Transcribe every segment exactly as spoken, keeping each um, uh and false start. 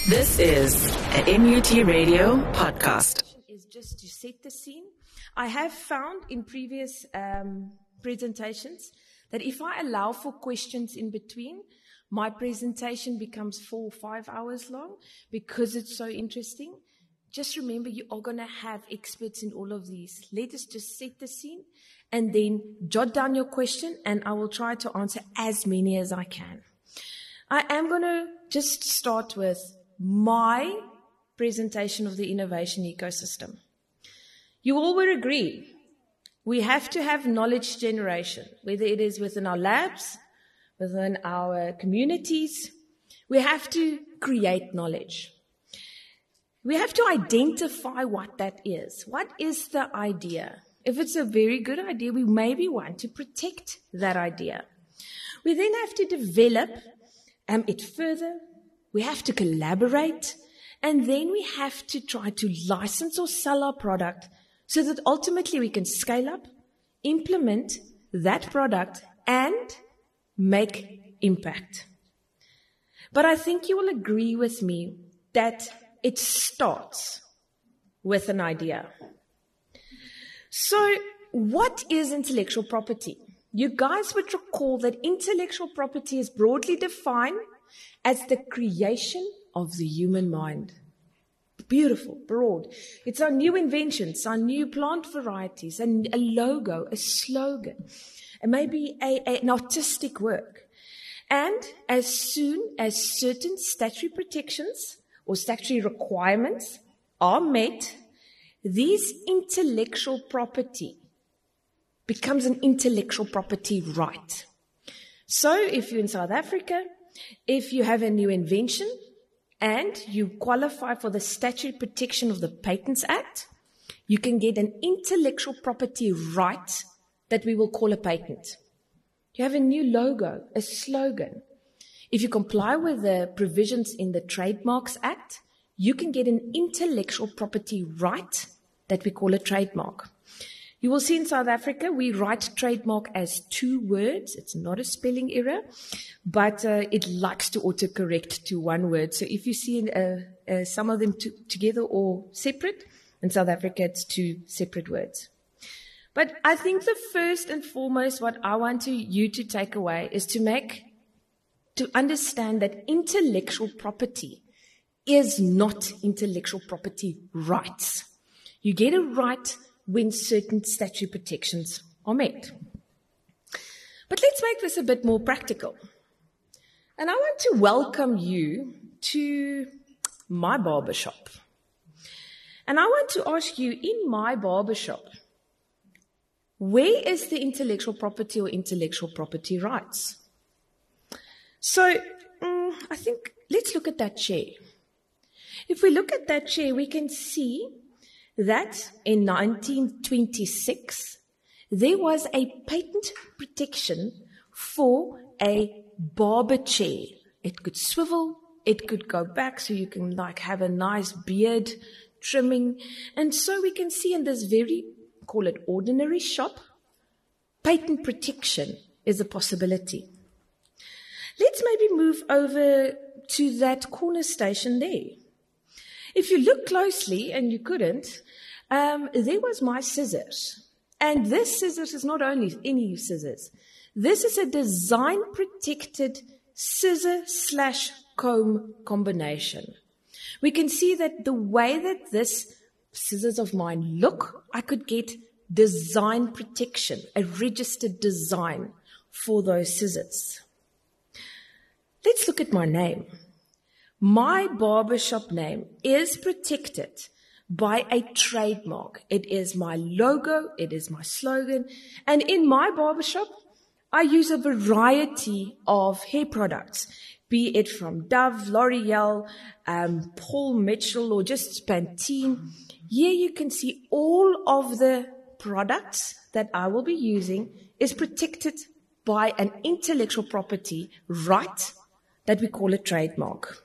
This is an M U T Radio podcast. Is just to set the scene. I have found in previous um, presentations that if I allow for questions in between, my presentation becomes four or five hours long because it's so interesting. Just remember, you are going to have experts in all of these. Let us just set the scene and then jot down your question, and I will try to answer as many as I can. I am going to just start with my presentation of the innovation ecosystem. You all will agree, we have to have knowledge generation, whether it is within our labs, within our communities. We have to create knowledge. We have to identify what that is. What is the idea? If it's a very good idea, we maybe want to protect that idea. We then have to develop um, it further. We have to collaborate. And then we have to try to license or sell our product so that ultimately we can scale up, implement that product, and make impact. But I think you will agree with me that it starts with an idea. So what is intellectual property? You guys would recall that intellectual property is broadly defined as the creation of the human mind. Beautiful, broad. It's our new inventions, our new plant varieties, and a logo, a slogan, and maybe a, a, an artistic work. And as soon as certain statutory protections or statutory requirements are met, these intellectual property becomes an intellectual property right. So if you're in South Africa, if you have a new invention and you qualify for the statutory protection of the Patents Act, you can get an intellectual property right that we will call a patent. You have a new logo, a slogan. If you comply with the provisions in the Trademarks Act, you can get an intellectual property right that we call a trademark. You will see in South Africa, we write trademark as two words. It's not a spelling error, but uh, it likes to autocorrect to one word. So if you see uh, uh, some of them to, together or separate, in South Africa, it's two separate words. But I think the first and foremost, what I want to, you to take away is to make, to understand that intellectual property is not intellectual property rights. You get a right when certain statutory protections are met. But let's make this a bit more practical. And I want to welcome you to my barbershop. And I want to ask you, in my barbershop, where is the intellectual property or intellectual property rights? So um, I think let's look at that chair. If we look at that chair, we can see that in nineteen twenty-six, there was a patent protection for a barber chair. It could swivel, it could go back, so you can like have a nice beard trimming. And so we can see in this very, call it ordinary shop, patent protection is a possibility. Let's maybe move over to that corner station there. If you look closely, and you couldn't, um, there was my scissors. And this scissors is not only any scissors. This is a design-protected scissor slash comb combination. We can see that the way that this scissors of mine look, I could get design protection, a registered design for those scissors. Let's look at my name. My barbershop name is protected by a trademark. It is my logo, it is my slogan, and in my barbershop, I use a variety of hair products, be it from Dove, L'Oreal, um, Paul Mitchell, or just Pantene. Here you can see all of the products that I will be using is protected by an intellectual property right that we call a trademark.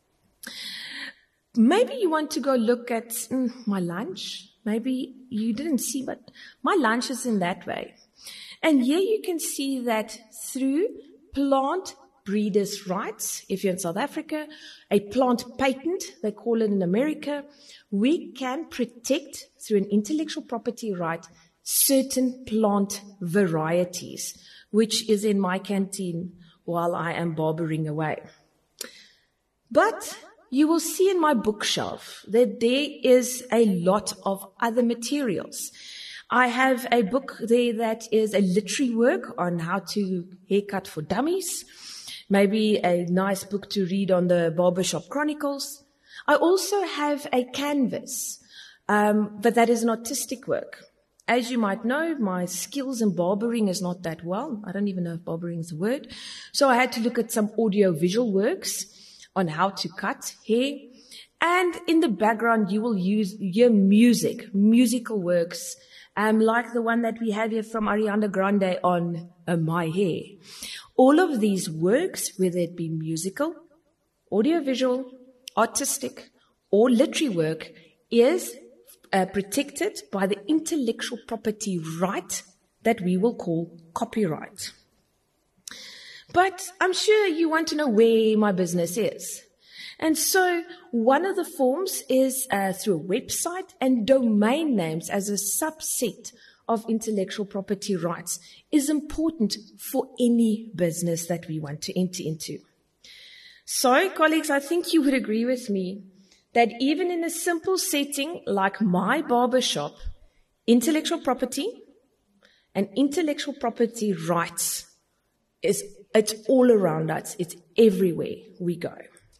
Maybe you want to go look at mm, my lunch. Maybe you didn't see, but my lunch is in that way. And here you can see that through plant breeders' rights, if you're in South Africa, a plant patent, they call it in America, we can protect through an intellectual property right certain plant varieties, which is in my canteen while I am barbering away. But you will see in my bookshelf that there is a lot of other materials. I have a book there that is a literary work on how to haircut for dummies, maybe a nice book to read on the Barbershop Chronicles. I also have a canvas, um, but that is an artistic work. As you might know, my skills in barbering is not that well. I don't even know if barbering is a word. So I had to look at some audio-visual works on how to cut hair. And in the background, you will use hear music, musical works, Um, like the one that we have here from Ariana Grande on uh, My Hair. All of these works, whether it be musical, audiovisual, artistic, or literary work, is uh, protected by the intellectual property right that we will call copyright. But I'm sure you want to know where my business is. And so one of the forms is uh, through a website, and domain names as a subset of intellectual property rights is important for any business that we want to enter into. So, colleagues, I think you would agree with me that even in a simple setting like my barbershop, intellectual property and intellectual property rights is it's all around us. It's everywhere we go.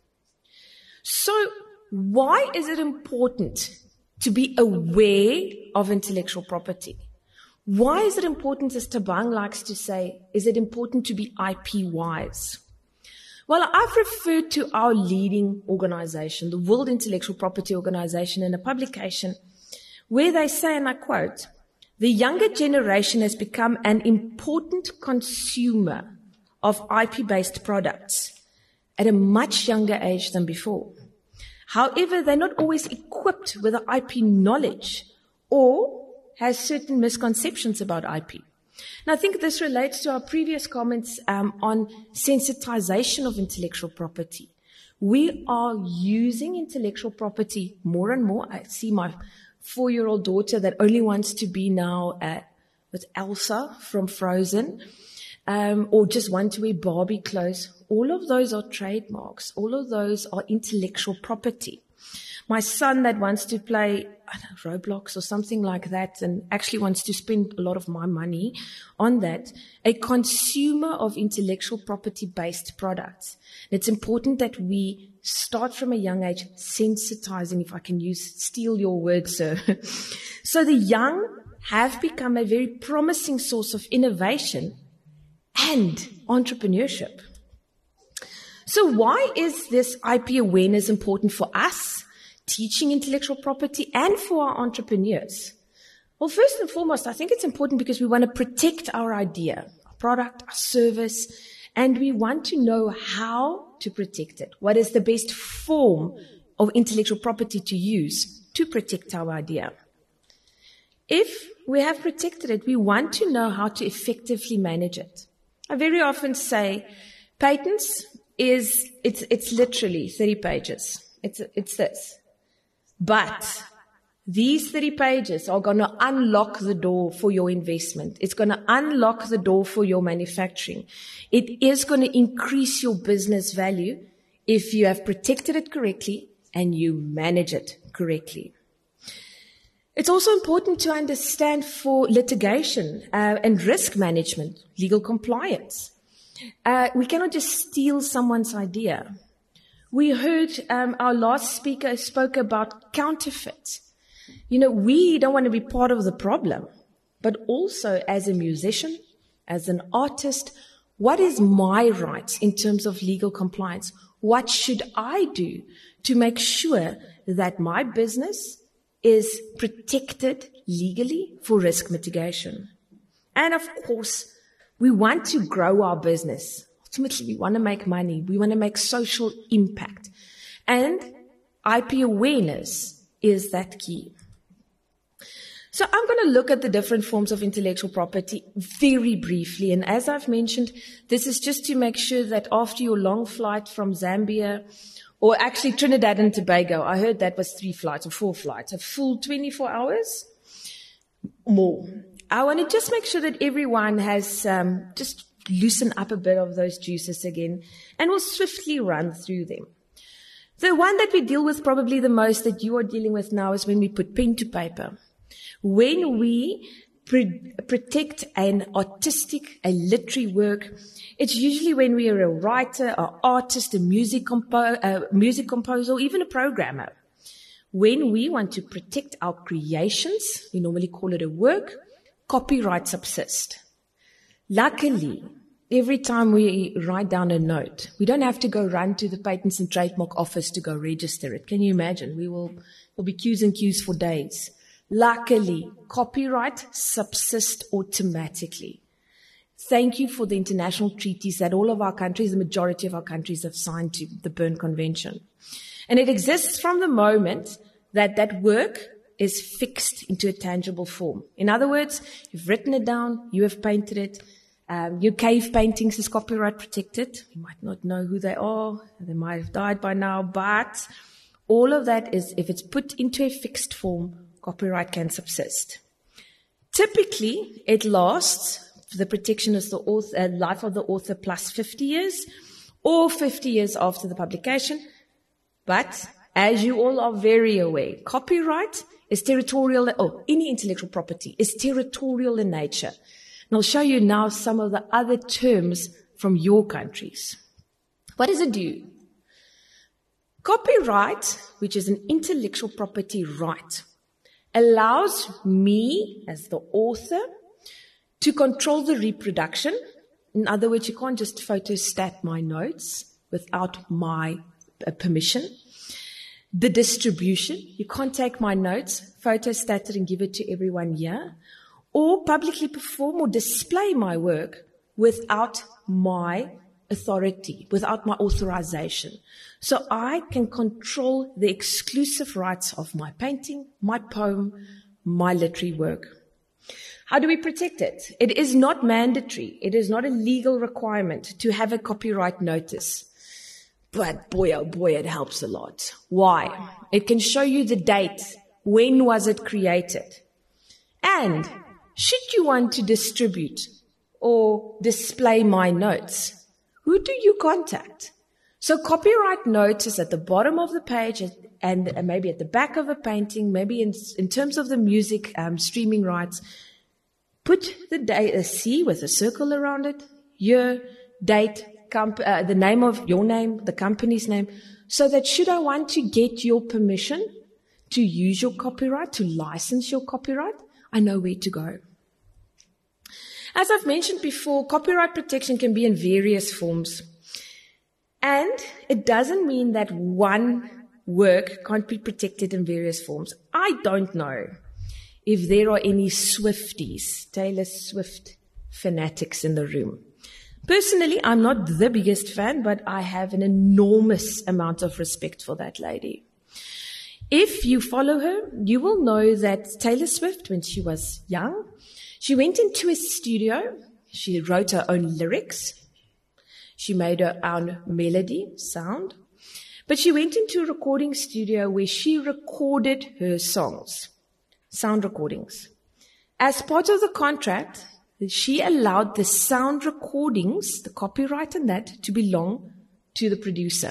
So why is it important to be aware of intellectual property? Why is it important, as Tabang likes to say, is it important to be I P wise? Well, I've referred to our leading organization, the World Intellectual Property Organization, in a publication where they say, and I quote, "The younger generation has become an important consumer of I P-based products at a much younger age than before. However, they're not always equipped with the I P knowledge or has certain misconceptions about I P." And I think this relates to our previous comments um, on sensitization of intellectual property. We are using intellectual property more and more. I see my four-year-old daughter that only wants to be now uh, with Elsa from Frozen, um, or just want to wear Barbie clothes. All of those are trademarks. All of those are intellectual property. My son that wants to play I don't know, Roblox or something like that, and actually wants to spend a lot of my money on that, a consumer of intellectual property-based products. And it's important that we start from a young age sensitizing, if I can use, steal your word, sir. So the young have become a very promising source of innovation and entrepreneurship. So why is this I P awareness important for us, teaching intellectual property, and for our entrepreneurs? Well, first and foremost, I think it's important because we want to protect our idea, our product, our service, and we want to know how to protect it. What is the best form of intellectual property to use to protect our idea? If we have protected it, we want to know how to effectively manage it. I very often say patents is, it's, it's literally thirty pages. It's, it's this. But these thirty pages are going to unlock the door for your investment. It's going to unlock the door for your manufacturing. It is going to increase your business value if you have protected it correctly and you manage it correctly. It's also important to understand for litigation uh, and risk management, legal compliance. Uh, we cannot just steal someone's idea. We heard um, our last speaker spoke about counterfeit. You know, we don't want to be part of the problem, but also as a musician, as an artist, what is my rights in terms of legal compliance? What should I do to make sure that my business is protected legally for risk mitigation? And of course, we want to grow our business. Ultimately, we want to make money. We want to make social impact. And I P awareness is that key. So I'm going to look at the different forms of intellectual property very briefly. And as I've mentioned, this is just to make sure that after your long flight from Zambia, or actually Trinidad and Tobago, I heard that was three flights or four flights, a full twenty-four hours more. I want to just make sure that everyone has um, just loosen up a bit of those juices again, and we'll swiftly run through them. The one that we deal with probably the most that you are dealing with now is when we put pen to paper. When we pre- protect an artistic, a literary work, it's usually when we are a writer, an artist, a music, compo- a music composer, or even a programmer. When we want to protect our creations, we normally call it a work, copyright subsists. Luckily, every time we write down a note, we don't have to go run to the Patents and Trademark Office to go register it. Can you imagine? We will, will be queues and queues for days. Luckily, copyright subsists automatically. Thank you for the international treaties that all of our countries, the majority of our countries, have signed to the Berne Convention. And it exists from the moment that that work is fixed into a tangible form. In other words, you've written it down, you have painted it. Um, your cave paintings is copyright protected. You might not know who they are. They might have died by now, but all of that is, if it's put into a fixed form, copyright can subsist. Typically, it lasts, the protection is the author, uh, life of the author plus fifty years, or fifty years after the publication. But, as you all are very aware, copyright is territorial, oh, any intellectual property is territorial in nature. And I'll show you now some of the other terms from your countries. What does it do? Copyright, which is an intellectual property right, allows me, as the author, to control the reproduction. In other words, you can't just photostat my notes without my uh, permission. The distribution, you can't take my notes, photostat it and give it to everyone here, or publicly perform or display my work without my authority, without my authorization. So I can control the exclusive rights of my painting, my poem, my literary work. How do we protect it? It is not mandatory. It is not a legal requirement to have a copyright notice. But boy, oh boy, it helps a lot. Why? It can show you the date. When was it created? And should you want to distribute or display my notes, who do you contact? So copyright notice at the bottom of the page and maybe at the back of a painting, maybe in, in terms of the music um, streaming rights, put the date, a C with a circle around it, year, date, comp, uh, the name of your name, the company's name, so that should I want to get your permission to use your copyright, to license your copyright, I know where to go. As I've mentioned before, copyright protection can be in various forms. And it doesn't mean that one work can't be protected in various forms. I don't know if there are any Swifties, Taylor Swift fanatics in the room. Personally, I'm not the biggest fan, but I have an enormous amount of respect for that lady. If you follow her, you will know that Taylor Swift, when she was young, she went into a studio, she wrote her own lyrics, she made her own melody, sound, but she went into a recording studio where she recorded her songs, sound recordings. As part of the contract, she allowed the sound recordings, the copyright and that, to belong to the producer.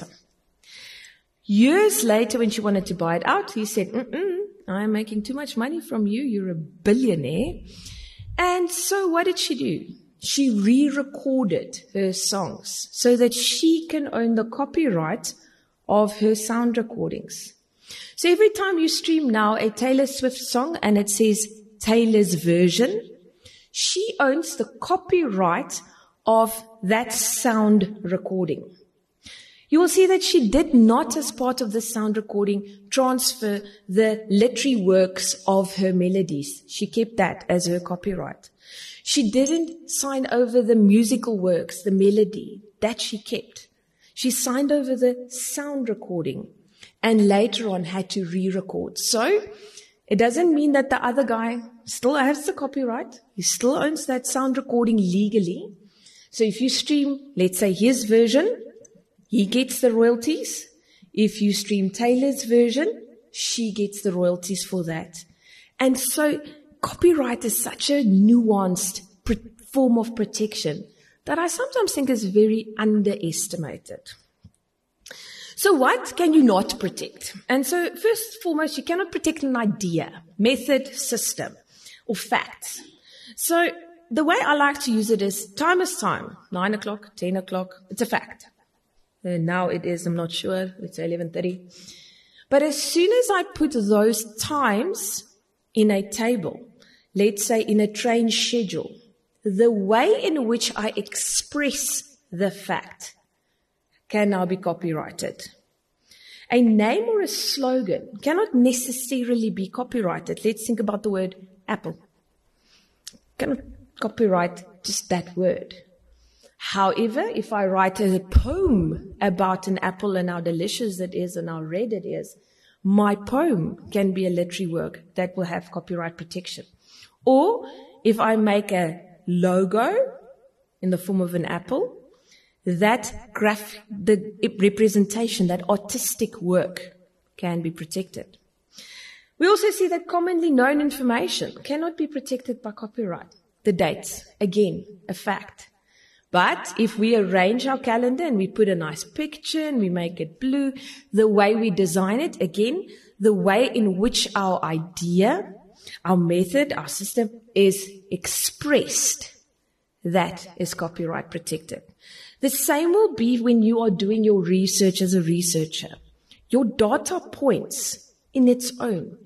Years later, when she wanted to buy it out, he said, mm-mm, I'm making too much money from you, you're a billionaire. And so what did she do? She re-recorded her songs so that she can own the copyright of her sound recordings. So every time you stream now a Taylor Swift song and it says Taylor's version, she owns the copyright of that sound recording. You will see that she did not, as part of the sound recording, transfer the literary works of her melodies. She kept that as her copyright. She didn't sign over the musical works, the melody. That she kept. She signed over the sound recording and later on had to re-record. So It doesn't mean that the other guy still has the copyright. He still owns that sound recording legally. So if you stream, let's say his version, he gets the royalties. If you stream Taylor's version, she gets the royalties for that. And so copyright is such a nuanced form of protection that I sometimes think is very underestimated. So what can you not protect? And so first and foremost, you cannot protect an idea, method, system, or facts. So the way I like to use it is time is time. Nine o'clock, ten o'clock, it's a fact. And now it is, I'm not sure, it's eleven thirty. But as soon as I put those times in a table, let's say in a train schedule, the way in which I express the fact can now be copyrighted. A name or a slogan cannot necessarily be copyrighted. Let's think about the word apple. Cannot copyright just that word. However, if I write a poem about an apple and how delicious it is and how red it is, my poem can be a literary work that will have copyright protection. Or if I make a logo in the form of an apple, that graph, the representation, that artistic work can be protected. We also see that commonly known information cannot be protected by copyright. The dates, again, a fact. But if we arrange our calendar and we put a nice picture and we make it blue, the way we design it, again, the way in which our idea, our method, our system is expressed, that is copyright protected. The same will be when you are doing your research as a researcher. Your data points in its own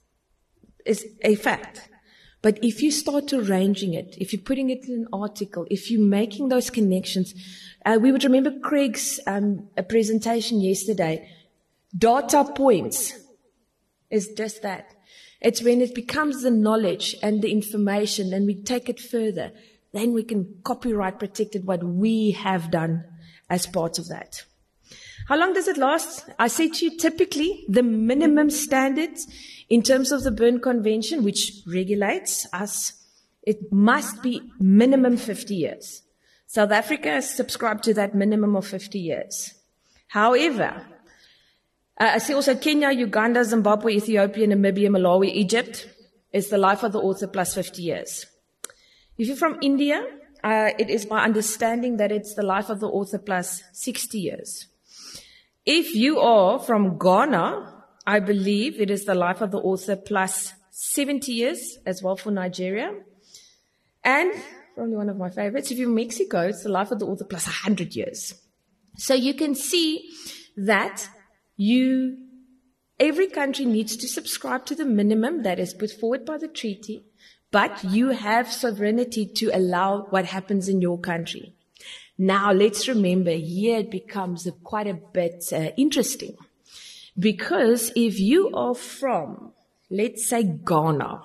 is a fact. But if you start arranging it, if you're putting it in an article, if you're making those connections, uh, we would remember Craig's um, a presentation yesterday. Data points is just that. It's when it becomes the knowledge and the information and we take it further, then we can copyright protect it, what we have done as part of that. How long does it last? I say to you, typically, the minimum standards in terms of the Berne Convention, which regulates us, it must be minimum fifty years. South Africa has subscribed to that minimum of fifty years. However, uh, I see also Kenya, Uganda, Zimbabwe, Ethiopia, Namibia, Malawi, Egypt is the life of the author plus fifty years. If you're from India, uh, it is my understanding that it's the life of the author plus sixty years. If you are from Ghana, I believe it is the life of the author plus seventy years as well for Nigeria. And probably one of my favorites, if you're from Mexico, it's the life of the author plus one hundred years. So you can see that you, every country needs to subscribe to the minimum that is put forward by the treaty, but you have sovereignty to allow what happens in your country. Now, let's remember, here it becomes a, quite a bit uh, interesting. Because if you are from, let's say, Ghana,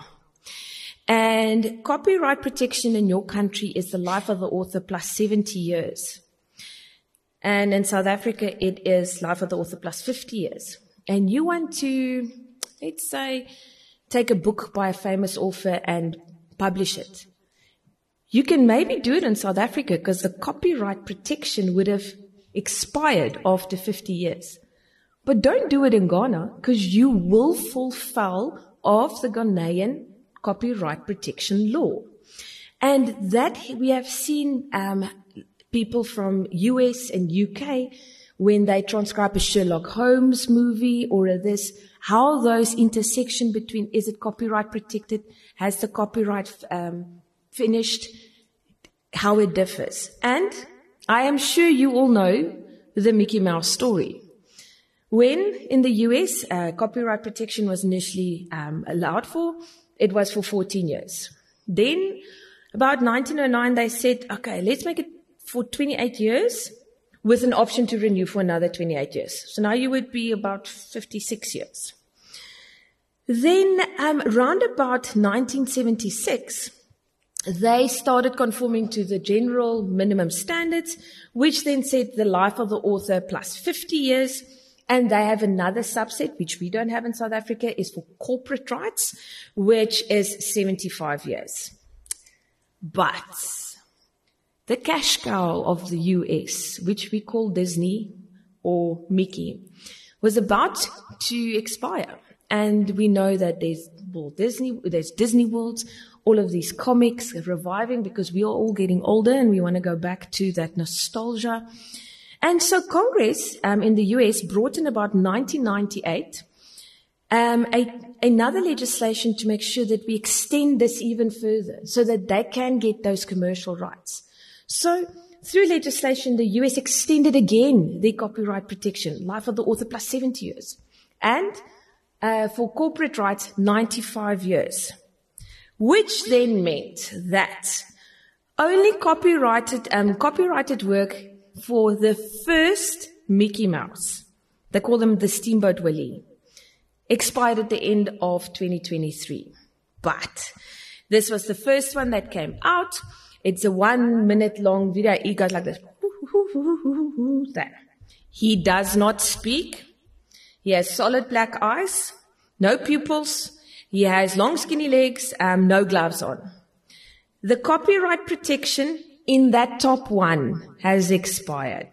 and copyright protection in your country is the life of the author plus seventy years. And in South Africa, it is life of the author plus fifty years. And you want to, let's say, take a book by a famous author and publish it. You can maybe do it in South Africa because the copyright protection would have expired after fifty years. But don't do it in Ghana because you will fall foul of the Ghanaian copyright protection law. And that we have seen um, people from U S and U K when they transcribe a Sherlock Holmes movie or a this, how those intersection between is it copyright protected, has the copyright um, finished, how it differs. And I am sure you all know the Mickey Mouse story. When in the U S uh, copyright protection was initially um, allowed for, it was for fourteen years. Then about nineteen oh nine they said, okay, let's make it for twenty-eight years with an option to renew for another twenty-eight years. So now you would be about fifty-six years. Then um, round about nineteen seventy-six, they started conforming to the general minimum standards, which then said the life of the author plus fifty years. And they have another subset, which we don't have in South Africa, is for corporate rights, which is seventy-five years. But the cash cow of the U S, which we call Disney or Mickey, was about to expire. And we know that there's Walt Disney, there's Disney World, all of these comics are reviving because we are all getting older and we want to go back to that nostalgia. And so Congress um, in the U S brought in about nineteen ninety-eight um, a, another legislation to make sure that we extend this even further so that they can get those commercial rights. So through legislation, the U S extended again their copyright protection, life of the author plus seventy years. And uh, for corporate rights, ninety-five years. Which then meant that only copyrighted, um, copyrighted work for the first Mickey Mouse, they call them the Steamboat Willie, expired at the end of twenty twenty-three. But this was the first one that came out. It's a one minute long video. He goes like this. There. He does not speak. He has solid black eyes, no pupils. He has long skinny legs, um, no gloves on. The copyright protection in that top one has expired.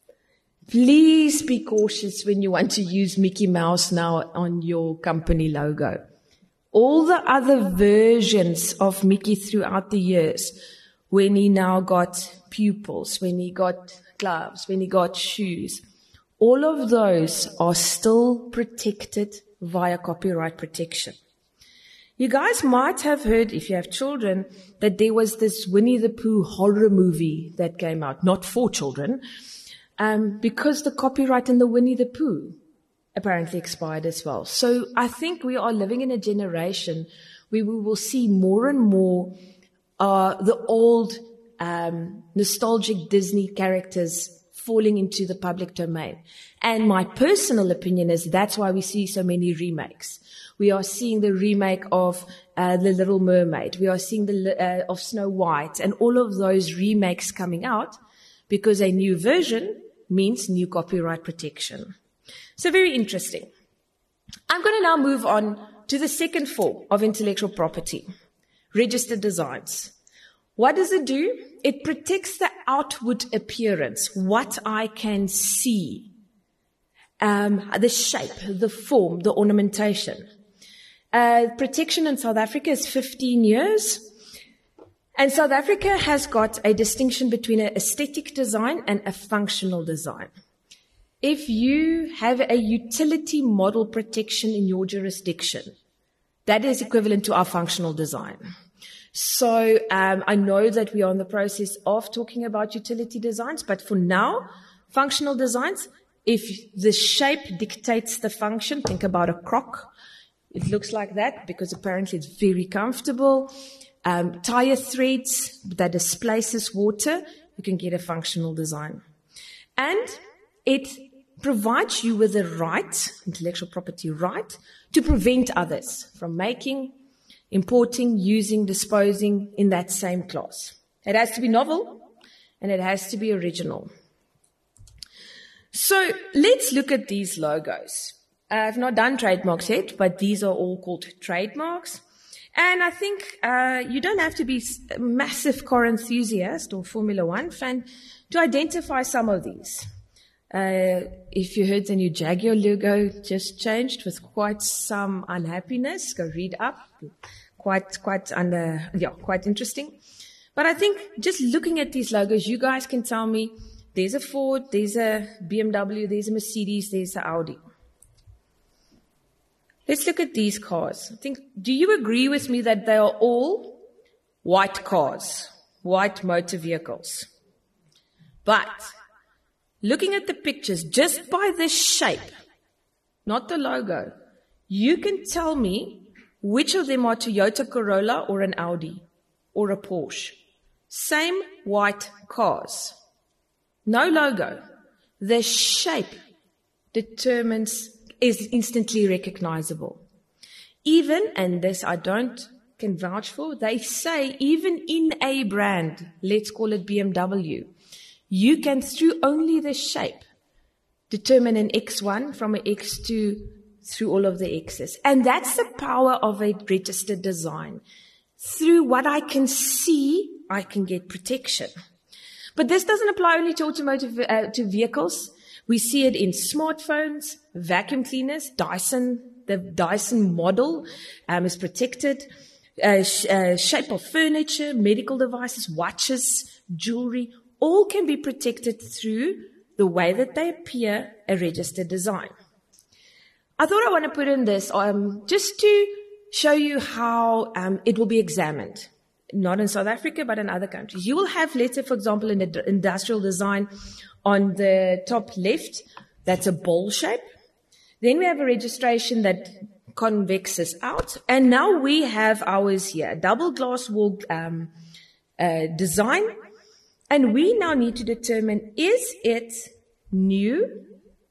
Please be cautious when you want to use Mickey Mouse now on your company logo. All the other versions of Mickey throughout the years, when he now got pupils, when he got gloves, when he got shoes, all of those are still protected via copyright protection. You guys might have heard, if you have children, that there was this Winnie the Pooh horror movie that came out, not for children, um, because the copyright in the Winnie the Pooh apparently expired as well. So I think we are living in a generation where we will see more and more uh, the old um, nostalgic Disney characters falling into the public domain. And my personal opinion is that's why we see so many remakes. We are seeing the remake of uh, The Little Mermaid. We are seeing the uh, of Snow White and all of those remakes coming out because a new version means new copyright protection. So very interesting. I'm going to now move on to the second form of intellectual property, registered designs. What does it do? It protects the outward appearance, what I can see, um, the shape, the form, the ornamentation. Uh, protection in South Africa is fifteen years. And South Africa has got a distinction between an aesthetic design and a functional design. If you have a utility model protection in your jurisdiction, that is equivalent to our functional design. So um, I know that we are in the process of talking about utility designs, but for now, functional designs, if the shape dictates the function, think about a croc. It looks like that because apparently it's very comfortable. Um, tire threads that displaces water, you can get a functional design. And it provides you with a right, intellectual property right, to prevent others from making, importing, using, disposing in that same class. It has to be novel and it has to be original. So let's look at these logos. I've not done trademarks yet, but these are all called trademarks. And I think uh, you don't have to be a massive car enthusiast or Formula One fan to identify some of these. Uh, if you heard the new Jaguar logo just changed with quite some unhappiness, go read up. Quite, quite under, yeah, quite interesting. But I think just looking at these logos, you guys can tell me there's a Ford, there's a B M W, there's a Mercedes, there's a Audi. Let's look at these cars. I think, do you agree with me that they are all white cars, white motor vehicles? But looking at the pictures, just by the shape, not the logo, you can tell me which of them are Toyota Corolla or an Audi or a Porsche. Same white cars. No logo. The shape determines, is instantly recognizable. Even, and this I don't can vouch for, they say even in a brand, let's call it B M W, you can, through only the shape, determine an X one from an X two through all of the X's. And that's the power of a registered design. Through what I can see, I can get protection. But this doesn't apply only to automotive, uh, to vehicles. We see it in smartphones, vacuum cleaners, Dyson, the Dyson model um, is protected, uh, sh- uh, shape of furniture, medical devices, watches, jewelry, all can be protected through the way that they appear, a registered design. I thought I want to put in this um, just to show you how um, it will be examined. Not in South Africa, but in other countries. You will have, let's say, for example, in the industrial design on the top left, that's a bowl shape. Then we have a registration that convexes out. And now we have ours here, double glass wall um, uh, design. And we now need to determine, is it new,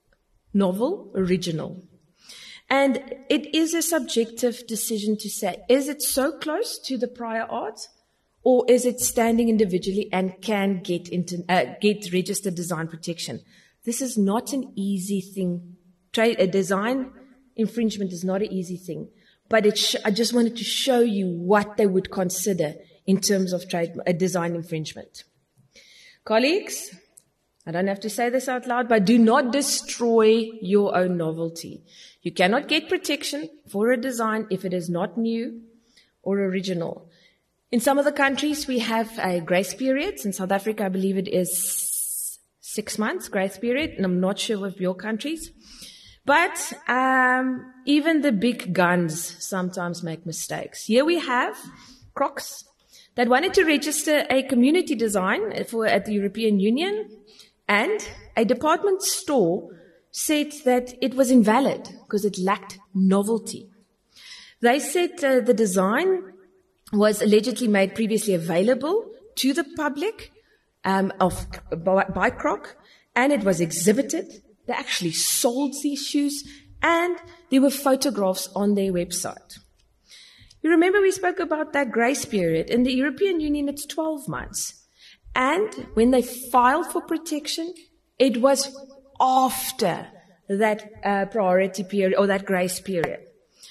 novel, original? And it is a subjective decision to say, is it so close to the prior art, or is it standing individually and can get into, uh, get registered design protection? This is not an easy thing. Trade, a design infringement is not an easy thing, but it sh- I just wanted to show you what they would consider in terms of trade, a design infringement. Colleagues, I don't have to say this out loud, but do not destroy your own novelty. You cannot get protection for a design if it is not new or original. In some of the countries, we have a grace period. In South Africa, I believe it is six months grace period, and I'm not sure of your countries. But um, even the big guns sometimes make mistakes. Here we have Crocs that wanted to register a community design for at the European Union, and a department store said that it was invalid because it lacked novelty. They said uh, the design was allegedly made previously available to the public um, of by, by Croc, and it was exhibited. They actually sold these shoes, and there were photographs on their website. You remember we spoke about that grace period. In the European Union, it's twelve months. And when they filed for protection, it was after that uh, priority period or that grace period.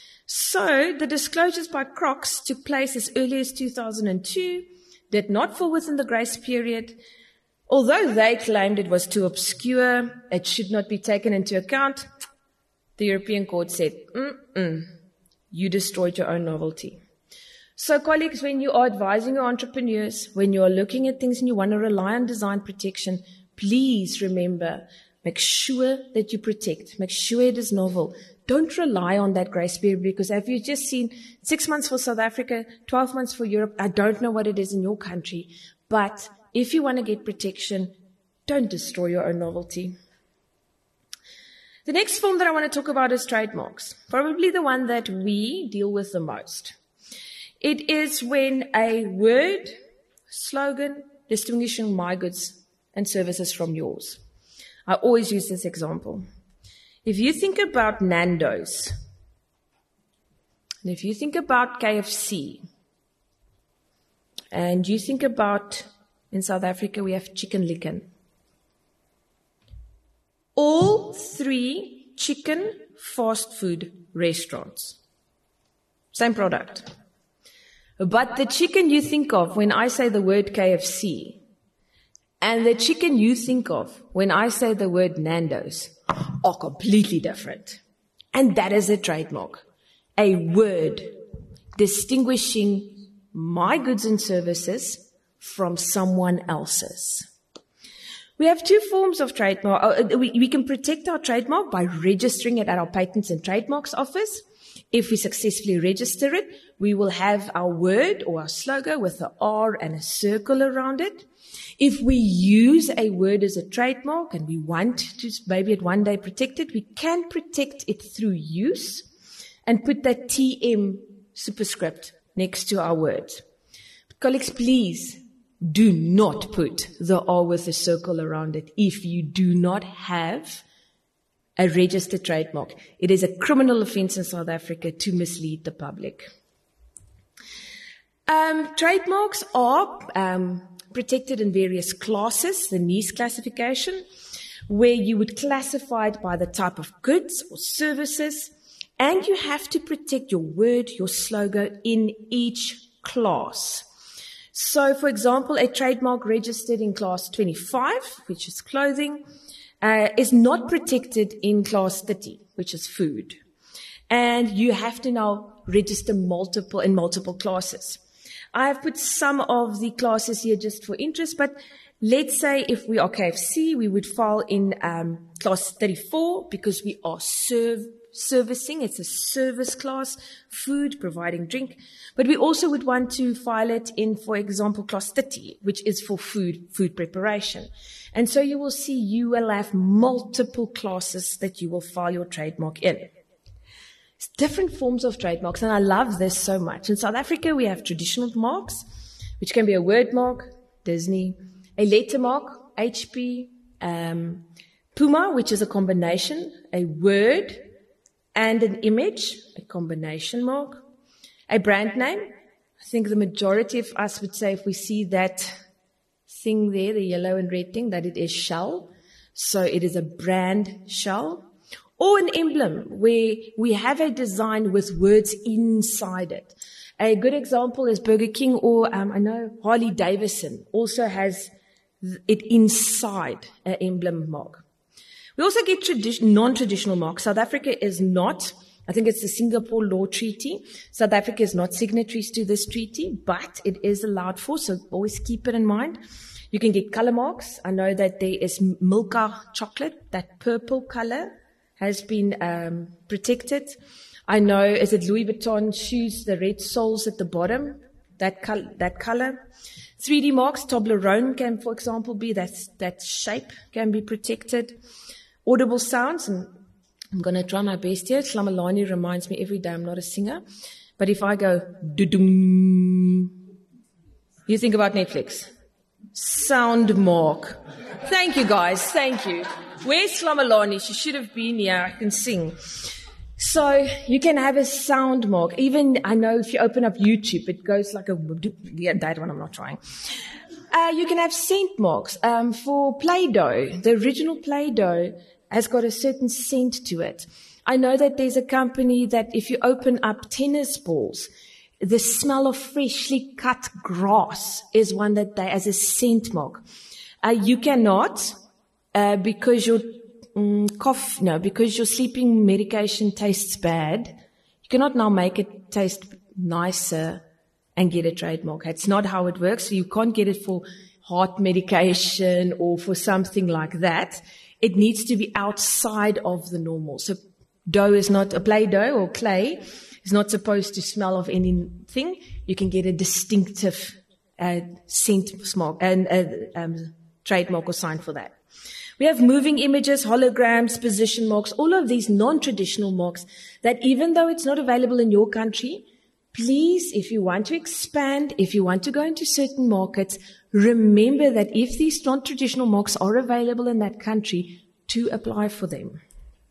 So the disclosures by Crocs took place as early as two thousand two, did not fall within the grace period. Although they claimed it was too obscure, it should not be taken into account, the European Court said, mm-mm, you destroyed your own novelty. So colleagues, when you are advising your entrepreneurs, when you are looking at things and you want to rely on design protection, please remember, make sure that you protect, make sure it is novel. Don't rely on that grace period, because have you just seen six months for South Africa, twelve months for Europe? I don't know what it is in your country, but if you want to get protection, don't destroy your own novelty. The next form that I want to talk about is trademarks, probably the one that we deal with the most. It is when a word, slogan, distinguishing my goods and services from yours. I always use this example. If you think about Nando's, and if you think about K F C, and you think about, in South Africa, we have Chicken Licken. All three chicken fast food restaurants. Same product. But the chicken you think of when I say the word K F C, and the chicken you think of when I say the word Nando's, are completely different. And that is a trademark. A word distinguishing my goods and services from someone else's. We have two forms of trademark. We, we can protect our trademark by registering it at our Patents and Trademarks Office. If we successfully register it, we will have our word or our slogan with an R and a circle around it. If we use a word as a trademark and we want to maybe at one day protect it, we can protect it through use and put that T M superscript next to our words. But colleagues, please do not put the R with a circle around it if you do not have a registered trademark. It is a criminal offense in South Africa to mislead the public. Um, trademarks are um, protected in various classes, the NIS classification. where you would classify it by the type of goods or services, and you have to protect your word, your slogan in each class. So, for example, a trademark registered in class twenty-five, which is clothing, uh, is not protected in class thirty, which is food. And you have to now register multiple in multiple classes. I have put some of the classes here just for interest, but let's say if we are K F C, we would file in um, class thirty-four because we are serve, servicing. It's a service class, food, providing drink. But we also would want to file it in, for example, class thirty, which is for food, food preparation. And so you will see you will have multiple classes that you will file your trademark in. It's different forms of trademarks, and I love this so much. In South Africa, we have traditional marks, which can be a word mark, Disney, a letter mark, H P, um, Puma, which is a combination, a word and an image, a combination mark, a brand name. I think the majority of us would say if we see that thing there, the yellow and red thing, that it is Shell. So it is a brand Shell. Or an emblem where we have a design with words inside it. A good example is Burger King, or um, I know Harley Davidson also has it inside an emblem mark. We also get tradi- non-traditional marks. South Africa is not, I think it's the Singapore Law Treaty. South Africa is not signatories to this treaty, but it is allowed for, so always keep it in mind. You can get color marks. I know that there is Milka chocolate, that purple color has been um, protected. I know, is it Louis Vuitton shoes, the red soles at the bottom, that, col- that color. three D marks, Toblerone can, for example, be that, that shape can be protected. Audible sounds, and I'm going to try my best here. Slamalani reminds me every day I'm not a singer. But if I go, doo-doom, you think about Netflix. Sound mark. Thank you, guys. Thank you. Where's Slamalani? She should have been here. I can sing. So you can have a sound mark. Even, I know if you open up YouTube, it goes like a, yeah, that one I'm not trying. Uh, you can have scent marks. Um, for Play-Doh, the original Play-Doh has got a certain scent to it. I know that there's a company that if you open up tennis balls, the smell of freshly cut grass is one that they, as a scent mark. Uh, you cannot, uh, because your mm, cough, no, because your sleeping medication tastes bad, you cannot now make it taste nicer and get a trademark. It's not how it works. So you can't get it for heart medication or for something like that. It needs to be outside of the normal. So dough is not, a Play-Doh or clay is not supposed to smell of anything. You can get a distinctive uh, scent mark and uh, um, trademark or sign for that. We have moving images, holograms, position marks, all of these non-traditional marks that even though it's not available in your country, please, if you want to expand, if you want to go into certain markets, remember that if these non-traditional marks are available in that country, to apply for them.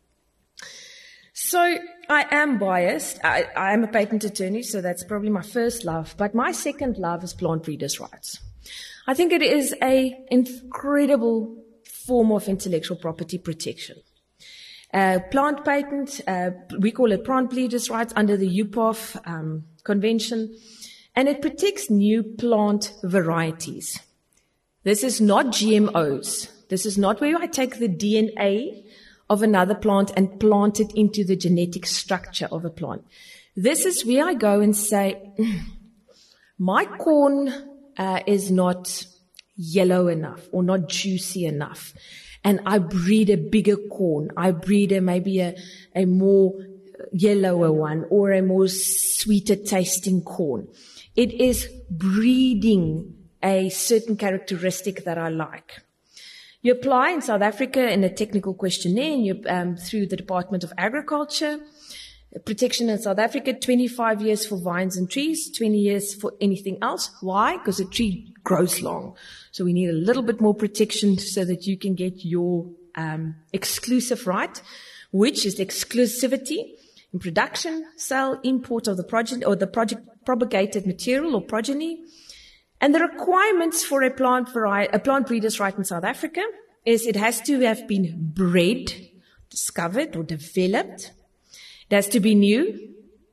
So I am biased. I, I am a patent attorney, so that's probably my first love. But my second love is plant breeders' rights. I think it is an incredible form of intellectual property protection. Uh, plant patent, uh, we call it plant breeders' rights under the U P O F um, convention, and it protects new plant varieties. This is not G M Os. This is not where I take the D N A of another plant and plant it into the genetic structure of a plant. This is where I go and say, my corn uh, is not yellow enough or not juicy enough. And I breed a bigger corn. I breed a, maybe a, a more yellower one or a more sweeter tasting corn. It is breeding a certain characteristic that I like. You apply in South Africa in a technical questionnaire and you, um, through the Department of Agriculture. Protection in South Africa, twenty-five years for vines and trees, twenty years for anything else. Why? Because a tree grows long. So we need a little bit more protection so that you can get your um, exclusive right, which is exclusivity in production, sale, import of the progeny or the project propagated material or progeny. And the requirements for a plant variety, a plant breeder's right in South Africa is it has to have been bred, discovered or developed. It has to be new,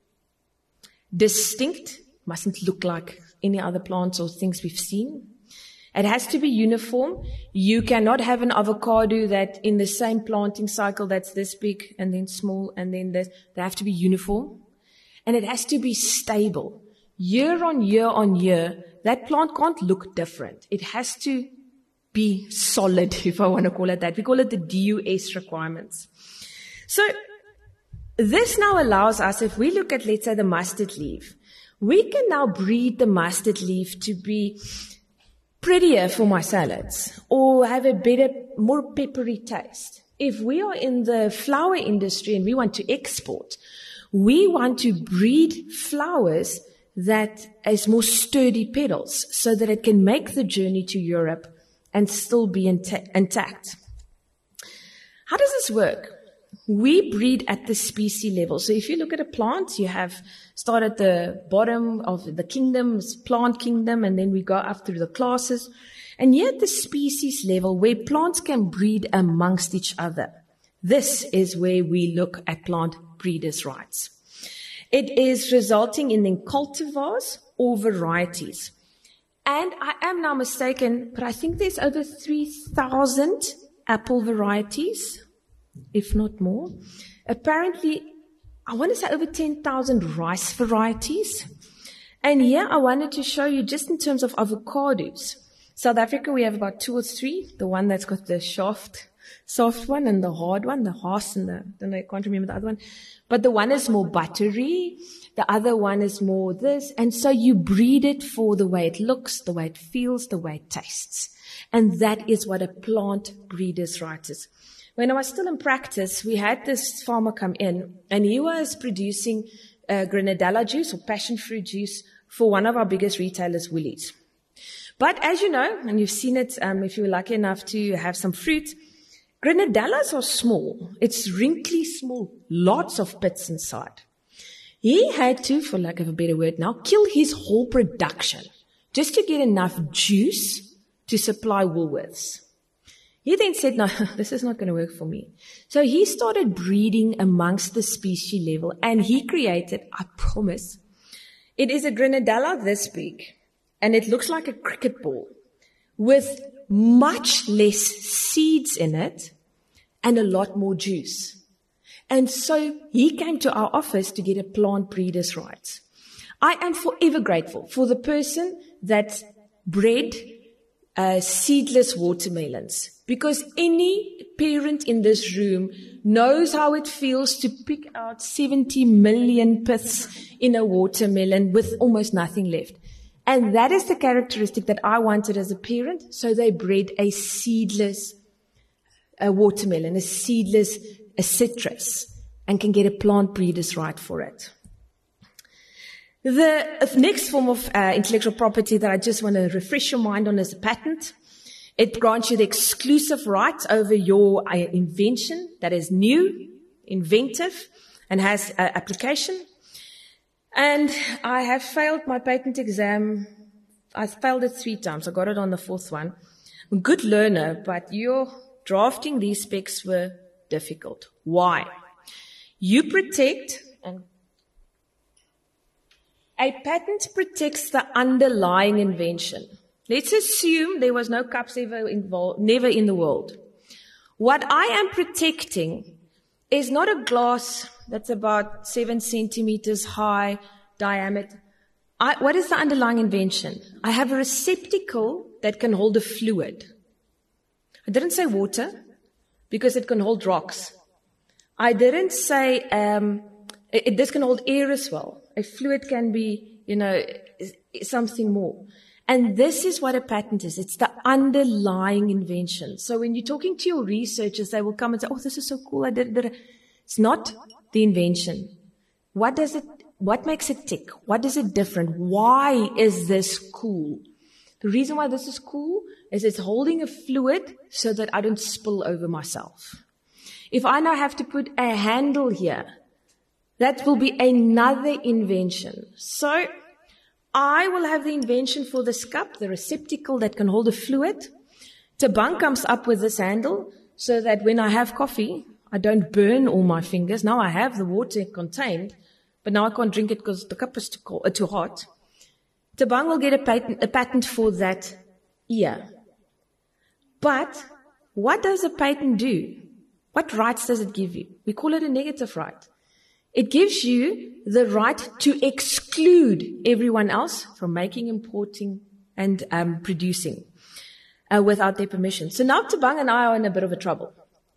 distinct, mustn't look like any other plants or things we've seen. It has to be uniform. You cannot have an avocado that in the same planting cycle that's this big and then small and then this. They have to be uniform. And it has to be stable. Year on year on year, that plant can't look different. It has to be solid, if I want to call it that. We call it the D U S requirements. So this now allows us, if we look at, let's say, the mustard leaf, we can now breed the mustard leaf to be prettier for my salads or have a better, more peppery taste. If we are in the flower industry and we want to export, we want to breed flowers that is more sturdy petals so that it can make the journey to Europe and still be intact. How does this work? We breed at the species level. So if you look at a plant, you have start at the bottom of the kingdom, plant kingdom, and then we go up through the classes. And here at the species level, where plants can breed amongst each other, this is where we look at plant breeders' rights. It is resulting in then cultivars or varieties. And I am now mistaken, but I think there's over three thousand apple varieties, if not more. Apparently, I want to say over ten thousand rice varieties. And here I wanted to show you just in terms of avocados. South Africa, we have about two or three. The one that's got the shaft, soft one and the hard one, the Haas and the, I don't know, I can't remember the other one. But the one is more buttery. The other one is more this. And so you breed it for the way it looks, the way it feels, the way it tastes. And that is what a plant breeder's right is. When I was still in practice, we had this farmer come in and he was producing uh, grenadella juice or passion fruit juice for one of our biggest retailers, Woolies. But as you know, and you've seen it um, if you were lucky enough to have some fruit, grenadellas are small. It's wrinkly small, lots of pits inside. He had to, for lack of a better word now, kill his whole production just to get enough juice to supply Woolworths. He then said, no, this is not going to work for me. So he started breeding amongst the species level and he created, I promise, it is a grenadella this big and it looks like a cricket ball with much less seeds in it and a lot more juice. And so he came to our office to get a plant breeder's rights. I am forever grateful for the person that bred uh, seedless watermelons, because any parent in this room knows how it feels to pick out seventy million piths in a watermelon with almost nothing left. And that is the characteristic that I wanted as a parent. So they bred a seedless a watermelon, a seedless a citrus, and can get a plant breeder's right for it. The next form of uh, intellectual property that I just want to refresh your mind on is a patent. It grants you the exclusive rights over your uh, invention that is new, inventive, and has uh, application. And I have failed my patent exam. I failed it three times. I got it on the fourth one. I'm a good learner, but your drafting these specs were difficult. Why? You protect, and a patent protects the underlying invention. Let's assume there was no cups ever involved, never in the world. What I am protecting is not a glass that's about seven centimeters high diameter. I, what is the underlying invention? I have a receptacle that can hold a fluid. I didn't say water because it can hold rocks. I didn't say um, it, this can hold air as well. A fluid can be, you know, something more. And this is what a patent is. It's the underlying invention. So when you're talking to your researchers, they will come and say, oh, this is so cool. I did it. It's not the invention. What does it, what makes it tick? What is it different? Why is this cool? The reason why this is cool is it's holding a fluid so that I don't spill over myself. If I now have to put a handle here, that will be another invention. So I will have the invention for this cup, the receptacle that can hold a fluid. Tabang comes up with this handle so that when I have coffee, I don't burn all my fingers. Now I have the water contained, but now I can't drink it because the cup is too, cold, uh, too hot. Tabang will get a patent, a patent for that ear. But what does a patent do? What rights does it give you? We call it a negative right. It gives you the right to exclude everyone else from making, importing, and um, producing uh, without their permission. So now Tabang and I are in a bit of a trouble.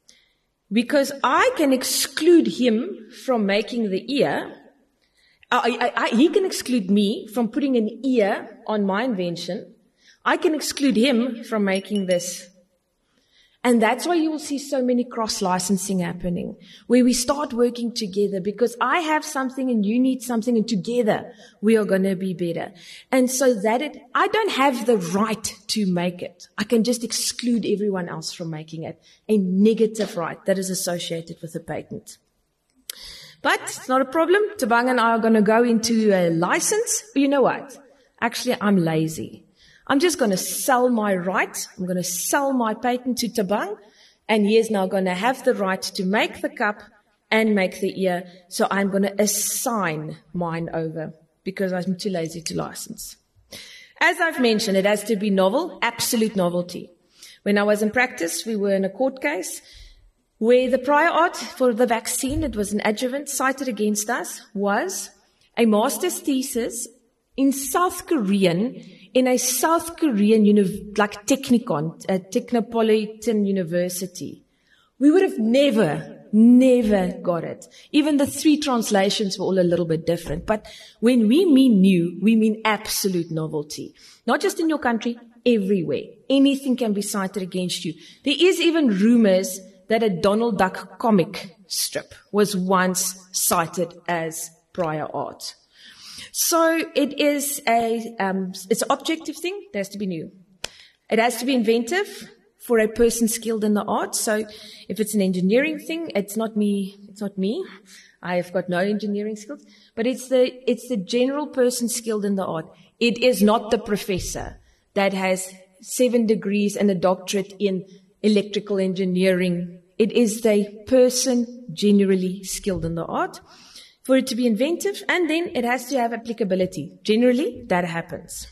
Because I can exclude him from making the ear. I, I, I, he can exclude me from putting an ear on my invention. I can exclude him from making this. And that's why you will see so many cross-licensing happening, where we start working together because I have something and you need something, and together we are going to be better. And so that it, I don't have the right to make it. I can just exclude everyone else from making it. A negative right that is associated with a patent. But it's not a problem. Tabang and I are going to go into a license. But you know what? Actually, I'm lazy. I'm just going to sell my right. I'm going to sell my patent to Tabang, and he is now going to have the right to make the cup and make the ear. So I'm going to assign mine over because I'm too lazy to license. As I've mentioned, it has to be novel, absolute novelty. When I was in practice, we were in a court case where the prior art for the vaccine, it was an adjuvant cited against us, was a master's thesis in South Korean, in a South Korean, uni- like Technikon, a Technopolitan University. We would have never, never got it. Even the three translations were all a little bit different. But when we mean new, we mean absolute novelty. Not just in your country, everywhere. Anything can be cited against you. There is even rumors that a Donald Duck comic strip was once cited as prior art. So it is a, um, it's an objective thing. It has to be new. It has to be inventive for a person skilled in the art. So if it's an engineering thing, it's not me, it's not me. I have got no engineering skills, but it's the, it's the general person skilled in the art. It is not the professor that has seven degrees and a doctorate in electrical engineering. It is the person generally skilled in the art. For it to be inventive, and then it has to have applicability. Generally, that happens.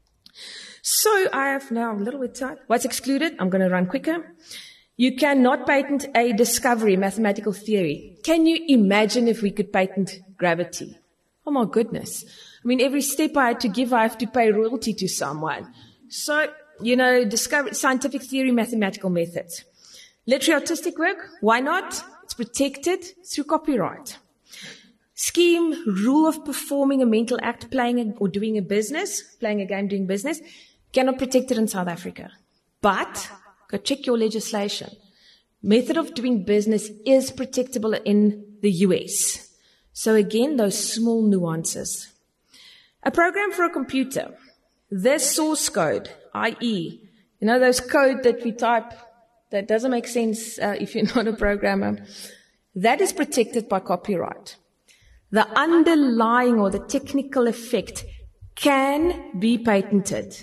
So I have now a little bit tight. What's excluded? I'm going to run quicker. You cannot patent a discovery, mathematical theory. Can you imagine if we could patent gravity? Oh my goodness. I mean, every step I had to give, I have to pay royalty to someone. So, you know, discover scientific theory, mathematical methods. Literary artistic work, why not? It's protected through copyright. Scheme, rule of performing a mental act, playing a, or doing a business, playing a game, doing business, cannot protect it in South Africa. But, go check your legislation. Method of doing business is protectable in the U S. So again, those small nuances. A program for a computer. This source code, that is, you know, those code that we type that doesn't make sense uh, if you're not a programmer, that is protected by copyright. The underlying or the technical effect can be patented.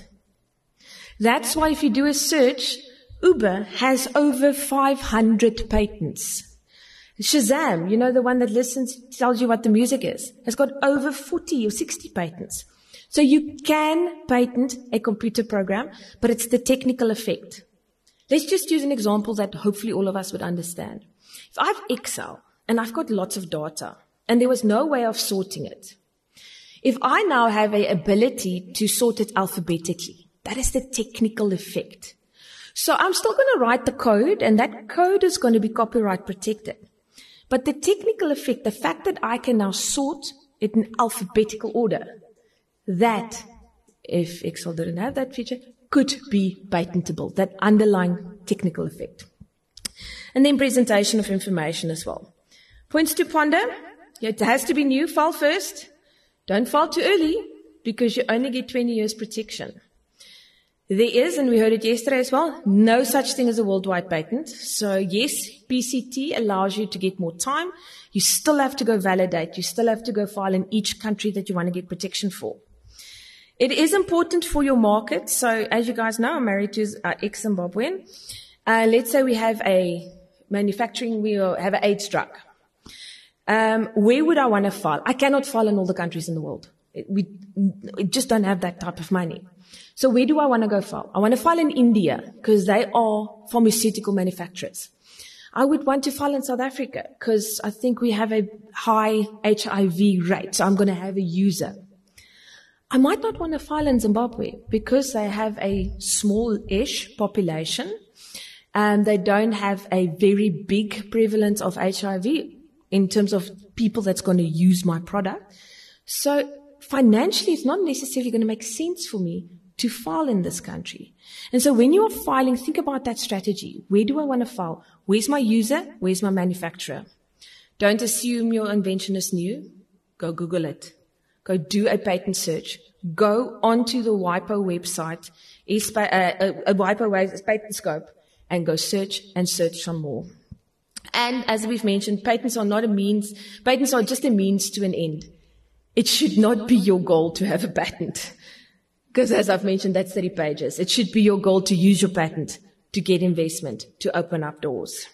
That's why if you do a search, Uber has over five hundred patents. Shazam, you know, the one that listens, tells you what the music is, has got over forty or sixty patents. So you can patent a computer program, but it's the technical effect. Let's just use an example that hopefully all of us would understand. If I have Excel and I've got lots of data, and there was no way of sorting it. If I now have an ability to sort it alphabetically, that is the technical effect. So I'm still going to write the code, and that code is going to be copyright protected. But the technical effect, the fact that I can now sort it in alphabetical order, that, if Excel didn't have that feature, could be patentable, that underlying technical effect. And then presentation of information as well. Points to ponder. It has to be new. File first. Don't file too early because you only get twenty years protection. There is, and we heard it yesterday as well, no such thing as a worldwide patent. So yes, P C T allows you to get more time. You still have to go validate. You still have to go file in each country that you want to get protection for. It is important for your market. So as you guys know, I'm married to uh, ex-Zimbabwean. Uh, let's say we have a manufacturing, we have an AIDS drug. Um, where would I want to file? I cannot file in all the countries in the world. It, we, we just don't have that type of money. So where do I want to go file? I want to file in India because they are pharmaceutical manufacturers. I would want to file in South Africa because I think we have a high H I V rate. So I'm going to have a user. I might not want to file in Zimbabwe because they have a small-ish population and they don't have a very big prevalence of H I V in terms of people that's going to use my product. So financially, it's not necessarily going to make sense for me to file in this country. And so when you are filing, think about that strategy. Where do I want to file? Where's my user? Where's my manufacturer? Don't assume your invention is new. Go Google it. Go do a patent search. Go onto the WIPO website, a WIPO patent scope, and go search and search some more. And as we've mentioned, patents are not a means, patents are just a means to an end. It should not be your goal to have a patent. Because as I've mentioned, that's thirty pages. It should be your goal to use your patent to get investment, to open up doors.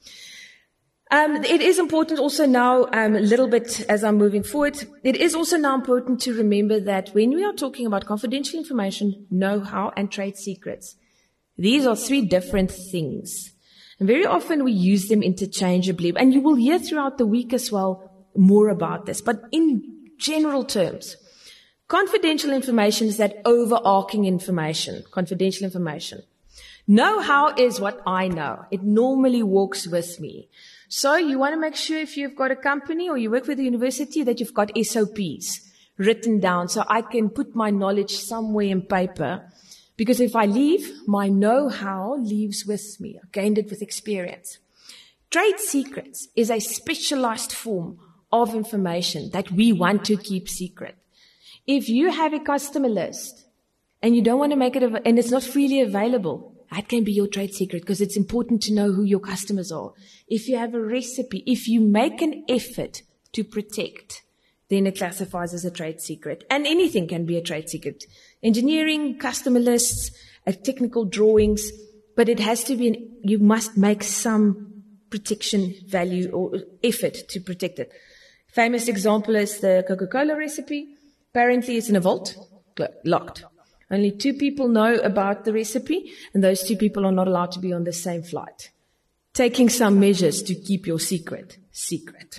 Um, it is important also now, um, a little bit as I'm moving forward, it is also now important to remember that when we are talking about confidential information, know-how, and trade secrets, these are three different things. And very often we use them interchangeably. And you will hear throughout the week as well more about this. But in general terms, confidential information is that overarching information, confidential information. Know-how is what I know. It normally walks with me. So you want to make sure if you've got a company or you work with a university that you've got S O Ps written down so I can put my knowledge somewhere in paper. Because if I leave, my know-how leaves with me. I gained it with experience. Trade secrets is a specialized form of information that we want to keep secret. If you have a customer list and you don't want to make it, av- and it's not freely available, that can be your trade secret because it's important to know who your customers are. If you have a recipe, if you make an effort to protect, then it classifies as a trade secret. And anything can be a trade secret. Engineering, customer lists, uh, technical drawings, but it has to be, an, you must make some protection value or effort to protect it. Famous example is the Coca-Cola recipe. Apparently it's in a vault, locked. Only two people know about the recipe, and those two people are not allowed to be on the same flight. Taking some measures to keep your secret secret.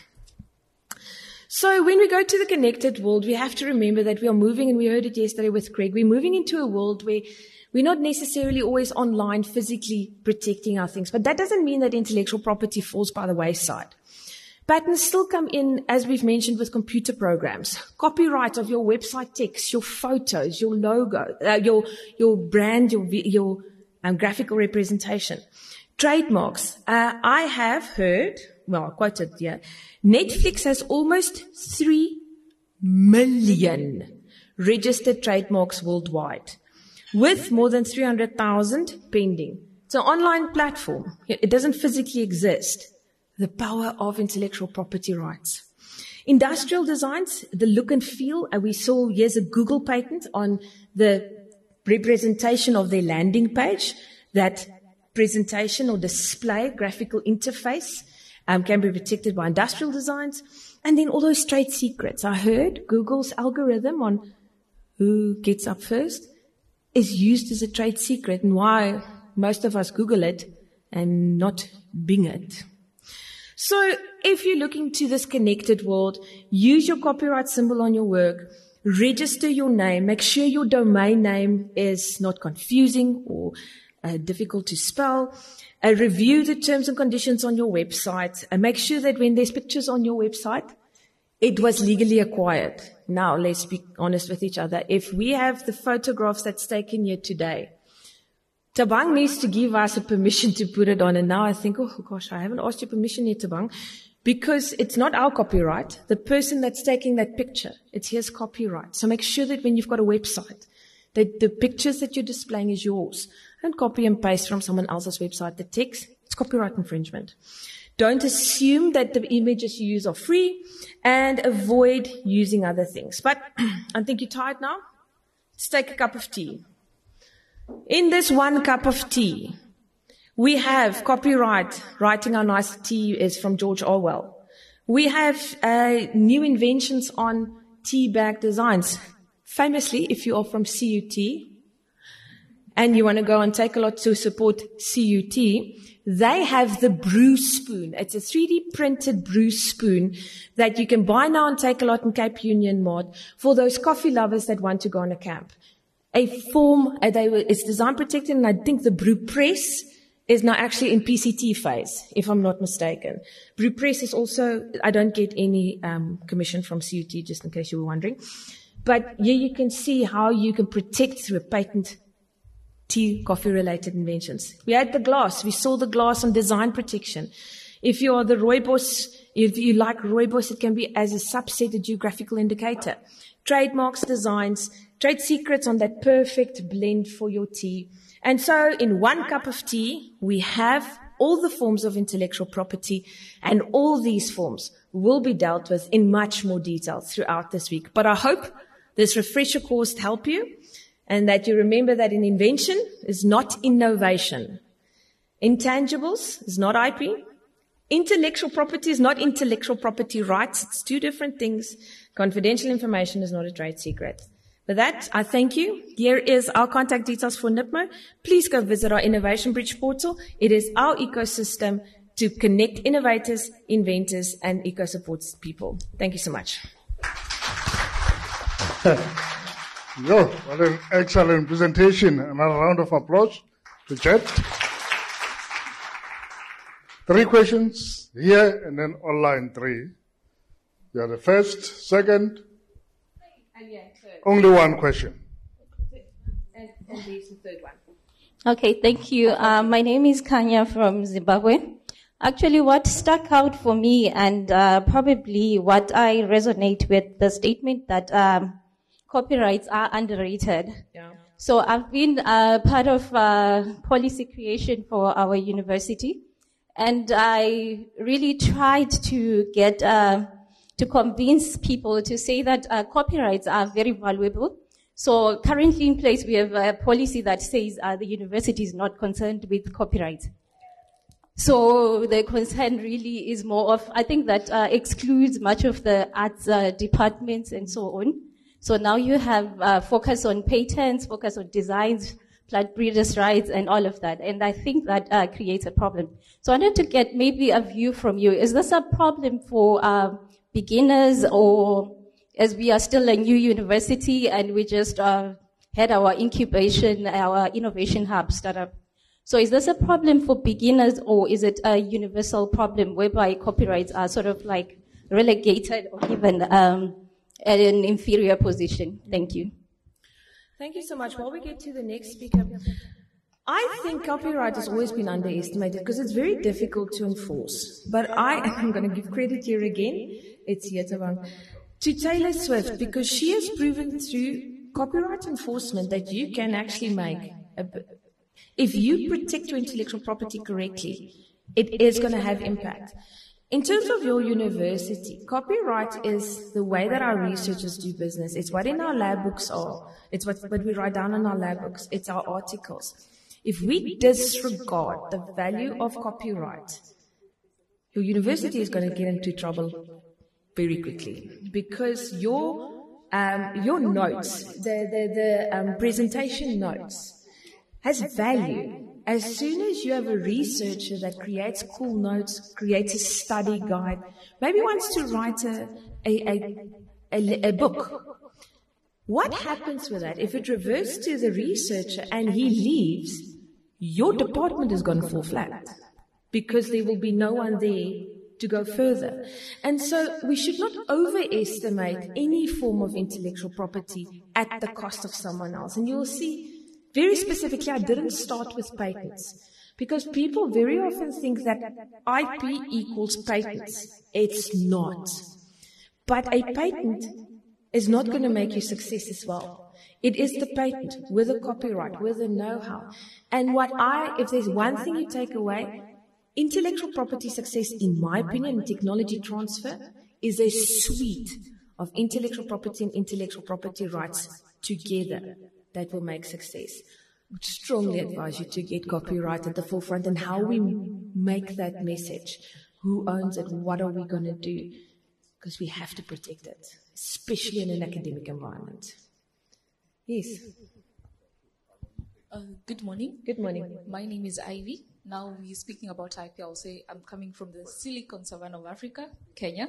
So when we go to the connected world, we have to remember that we are moving, and we heard it yesterday with Craig, we're moving into a world where we're not necessarily always online physically protecting our things, but that doesn't mean that intellectual property falls by the wayside. Patents still come in, as we've mentioned, with computer programs. Copyright of your website text, your photos, your logo, uh, your your brand, your your um, graphical representation. Trademarks. Uh, I have heard, well, I quoted here, Netflix has almost three million registered trademarks worldwide, with more than three hundred thousand pending. It's an online platform. It doesn't physically exist. The power of intellectual property rights. Industrial designs, the look and feel. Uh, we saw, here's a Google patent on the representation of their landing page. That presentation or display, graphical interface, um, can be protected by industrial designs. And then all those trade secrets. I heard Google's algorithm on who gets up first is used as a trade secret, and why most of us Google it and not Bing it. So if you're looking to this connected world, use your copyright symbol on your work, register your name, make sure your domain name is not confusing or uh, difficult to spell, uh, review the terms and conditions on your website, and make sure that when there's pictures on your website, it was legally acquired. Now, let's be honest with each other. If we have the photographs that's taken here today, Tabang needs to give us a permission to put it on. And now I think, oh gosh, I haven't asked you permission yet, Tabang, because it's not our copyright. The person that's taking that picture, it's his copyright. So make sure that when you've got a website, that the pictures that you're displaying is yours. Don't copy and paste from someone else's website the text. It's copyright infringement. Don't assume that the images you use are free, and avoid using other things. But I think you're tired now. Let's take a cup of tea. In this one cup of tea, we have copyright. Writing Our Nice Tea is from George Orwell. We have uh, new inventions on tea bag designs. Famously, if you are from C U T and you want to go and take a lot to support C U T, they have the brew spoon. It's a three D printed brew spoon that you can buy now and take a lot in Cape Union Mart for those coffee lovers that want to go on a camp. A form, uh, they were, it's design protected, and I think the brew press is now actually in P C T phase, if I'm not mistaken. Brew press is also, I don't get any um, commission from C U T, just in case you were wondering. But here you can see how you can protect through a patent tea, coffee-related inventions. We had the glass. We saw the glass on design protection. If you are the rooibos, if you like rooibos, it can be as a subset, a geographical indicator. Trademarks, designs, trade secrets on that perfect blend for your tea. And so in one cup of tea, we have all the forms of intellectual property, and all these forms will be dealt with in much more detail throughout this week. But I hope this refresher course help you, and that you remember that an invention is not innovation. Intangibles is not I P. Intellectual property is not intellectual property rights. It's two different things. Confidential information is not a trade secret. With that, I thank you. Here is our contact details for N I P M O. Please go visit our Innovation Bridge portal. It is our ecosystem to connect innovators, inventors, and eco-support people. Thank you so much. Yo, what an excellent presentation. Another round of applause to Chet. Three questions here and then online three. You are the first, second, and yeah, third. Only one question. And, and there's the third one. Okay, thank you. Uh, my name is Kanya from Zimbabwe. Actually, what stuck out for me and uh, probably what I resonate with the statement that um, copyrights are underrated. Yeah. So I've been uh, part of uh, policy creation for our university, and I really tried to get uh, to convince people to say that uh, copyrights are very valuable. So currently in place, we have a policy that says uh, the university is not concerned with copyright. So the concern really is more of, I think that uh, excludes much of the arts uh, departments and so on. So now you have uh, focus on patents, focus on designs, plant breeders' rights, and all of that. And I think that uh, creates a problem. So I wanted to get maybe a view from you. Is this a problem for uh, beginners, or as we are still a new university and we just uh, had our incubation, our innovation hub startup? So is this a problem for beginners, or is it a universal problem whereby copyrights are sort of like relegated or even um, at an inferior position? Thank you. Thank you so much. While we get to the next speaker, I think copyright has always been underestimated because it's very difficult to enforce. But I am going to give credit here again. It's Yetavang. To Taylor Swift, because she has proven through copyright enforcement that you can actually make a, if you protect your intellectual property correctly, it is going to have impact. In terms of your university, copyright is the way that our researchers do business. It's what in our lab books are. It's what, what we write down in our lab books. It's our articles. If we disregard the value of copyright, your university is going to get into trouble very quickly, because your um, your notes, the the, the um, presentation notes, has value. As soon as you have a researcher that creates cool notes, creates a study guide, maybe wants to write a a, a, a, a book, what happens with that? If it reverts to the researcher and he leaves, your department is going to fall flat, because there will be no one there to go further. And so we should not overestimate any form of intellectual property at the cost of someone else. And you'll see, very specifically, I didn't start with patents, because people very often think that I P equals patents. It's not. But a patent is not going to make you success as well. It is the patent with the copyright, with the know-how. And what I, if there's one thing you take away, intellectual property success, in my opinion, in technology transfer, is a suite of intellectual property and intellectual property rights together that will make success. I would strongly advise you to get copyright at the forefront and how we make that message. Who owns it? What are we going to do? Because we have to protect it, especially in an academic environment. Yes. Uh, good morning. Good morning. My name is Ivy. Now we're speaking about I P. I'll say I'm coming from the Silicon Savannah of Africa, Kenya.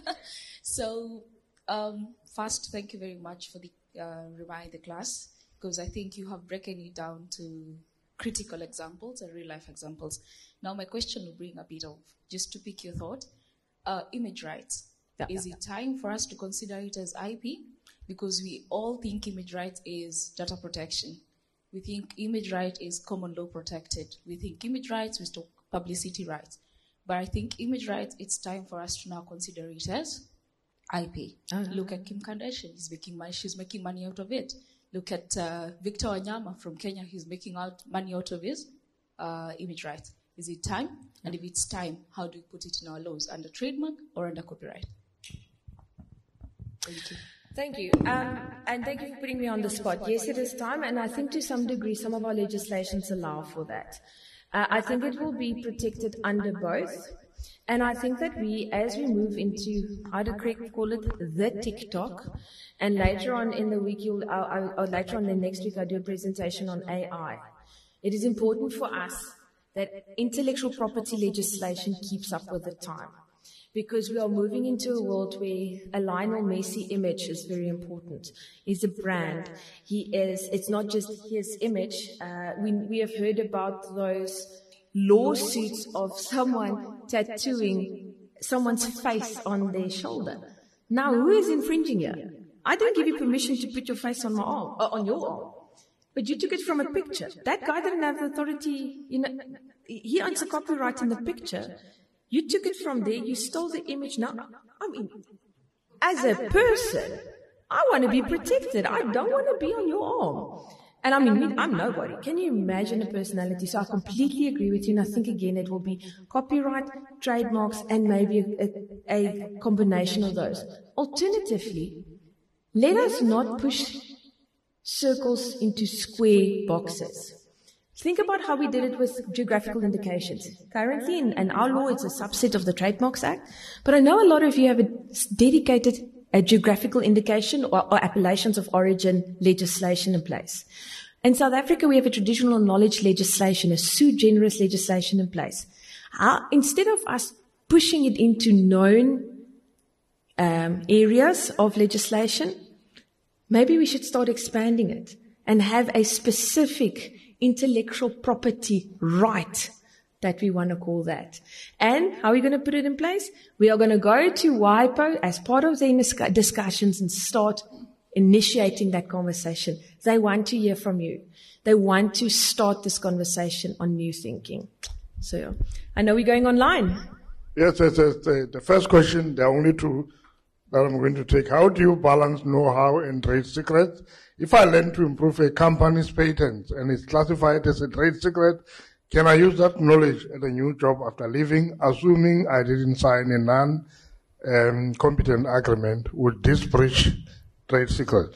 so um, first, thank you very much for the uh, remind the class, because I think you have broken it down to critical examples and real-life examples. Now my question will bring a bit of, just to pick your thought, uh, image rights. Yeah. Is it time for us to consider it as I P? Because we all think image rights is data protection. We think image right is common law protected. We think image rights, we talk publicity rights. But I think image rights, it's time for us to now consider it as I P. Uh-huh. Look at Kim Kardashian, he's making money, she's making money out of it. Look at uh, Victor Wanyama from Kenya, he's making out money out of his uh, image rights. Is it time? And if it's time, how do we put it in our laws? Under trademark or under copyright? Thank you. Thank you. Um, and thank you for putting me on the spot. Yes, it is time, and I think to some degree some of our legislations allow for that. Uh, I think it will be protected under both. And I think that we, as we move into, how to correct, call it the TikTok, and later on in the week, you'll, uh, or later on the next week, I'll do a presentation on A I. It is important for us that intellectual property legislation keeps up with the time. Because we are moving into a world where a Lionel Messi image is very important. He's a brand. He is, it's not just his image. Uh, we, we have heard about those lawsuits of someone tattooing someone's face on their shoulder. Now, who is infringing here? I didn't give you permission to put your face on my arm, uh, on your arm. But you took it from a picture. That guy didn't have the authority, you know, he owns the copyright in the picture. You took it from there, you stole the image. Now, I mean, as a person, I want to be protected. I don't want to be on your arm. And I mean, I'm nobody. Can you imagine a personality? So I completely agree with you. And I think, again, it will be copyright, trademarks, and maybe a, a, a combination of those. Alternatively, let us not push circles into square boxes. Think about how we did it with geographical indications. Currently, in, in our law, it's a subset of the Trademarks Act. But I know a lot of you have a dedicated a geographical indication or, or appellations of origin legislation in place. In South Africa, we have a traditional knowledge legislation, a sui generis legislation in place. How, instead of us pushing it into known um, areas of legislation, maybe we should start expanding it and have a specific intellectual property right that we want to call that. And how are we going to put it in place? We are going to go to WIPO as part of the discussions and start initiating that conversation. They want to hear from you. They want to start this conversation on new thinking. So I know we're going online. Yes, yes, yes. The, the first question, there are only two that I'm going to take. How do you balance know-how and trade secrets? If I learn to improve a company's patent and it's classified as a trade secret, can I use that knowledge at a new job after leaving, assuming I didn't sign a non-competent um, agreement? Would this breach trade secret?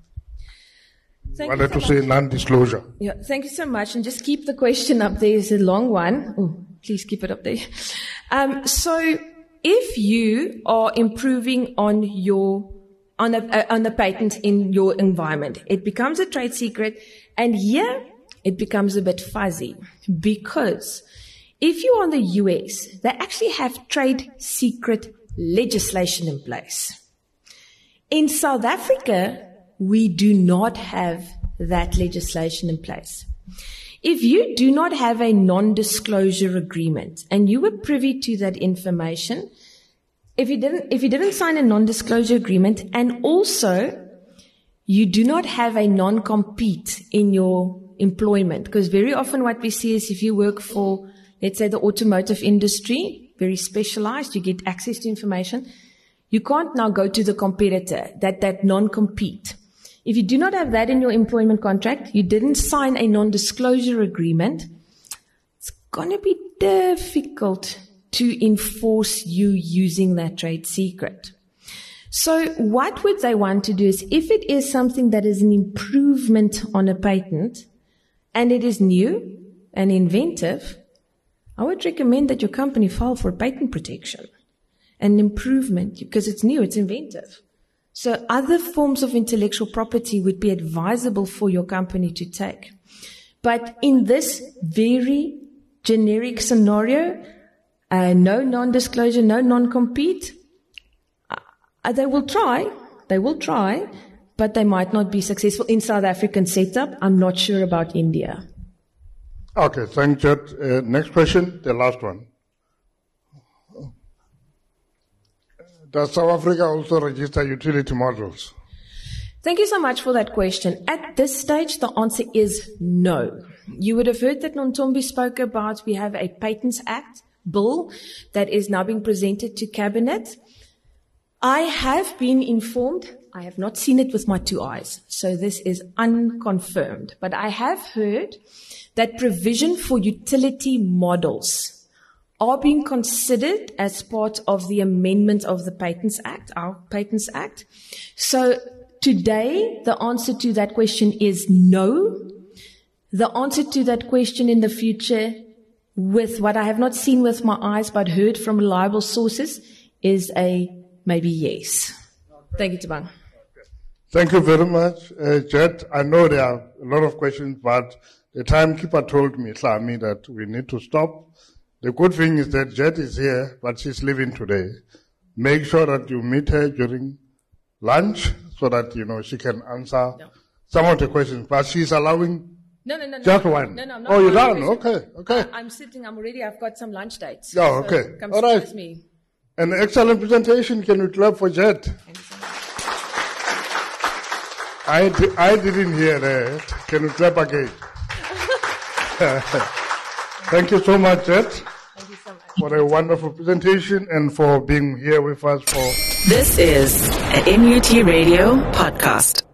Thank I wanted so to much. say non-disclosure. Yeah, thank you so much. And just keep the question up there. It's a long one. Oh, please keep it up there. Um, so if you are improving on your on a, uh, on the patent in your environment, it becomes a trade secret, and here it becomes a bit fuzzy, because if you're on the U S, they actually have trade secret legislation in place. In South Africa, we do not have that legislation in place. If you do not have a non-disclosure agreement and you were privy to that information, If you didn't, if you didn't sign a non-disclosure agreement, and also you do not have a non-compete in your employment, because very often what we see is if you work for, let's say, the automotive industry, very specialized, you get access to information, you can't now go to the competitor, that, that non-compete. If you do not have that in your employment contract, you didn't sign a non-disclosure agreement, it's going to be difficult to enforce you using that trade secret. So what would they want to do is, if it is something that is an improvement on a patent, and it is new and inventive, I would recommend that your company file for patent protection and improvement, because it's new, it's inventive. So other forms of intellectual property would be advisable for your company to take. But in this very generic scenario, uh, no non-disclosure, no non-compete, uh, they will try, they will try, but they might not be successful in South African setup. I'm not sure about India. Okay, thanks, Jet. Uh, next question, the last one. Does South Africa also register utility models? Thank you so much for that question. At this stage, the answer is no. You would have heard that Nontombi spoke about, we have a Patents Act bill that is now being presented to Cabinet. I have been informed, I have not seen it with my two eyes, so this is unconfirmed, but I have heard that provision for utility models are being considered as part of the amendment of the Patents Act, our Patents Act. So today, the answer to that question is no. The answer to that question in the future, with what I have not seen with my eyes but heard from reliable sources, is a maybe yes. Thank you, Thabang. Thank you very much, uh, Jet. I know there are a lot of questions, but the timekeeper told me, Hlami, that we need to stop. The good thing is that Jet is here, but she's leaving today. Make sure that you meet her during lunch so that, you know, she can answer no. some of the questions. But she's allowing no, no, no, just no, one. No, no, I'm not. Oh, you're done? Okay, okay. I, I'm sitting, I'm already, I've got some lunch dates. Yeah, okay. So come all right. with me. An excellent presentation. Can we clap for Jet? Thank you so much. I, di- I didn't hear that. Can we clap again? Thank you so much, Jet. Thank you so much. For a wonderful presentation and for being here with us for... This is an N U T Radio podcast.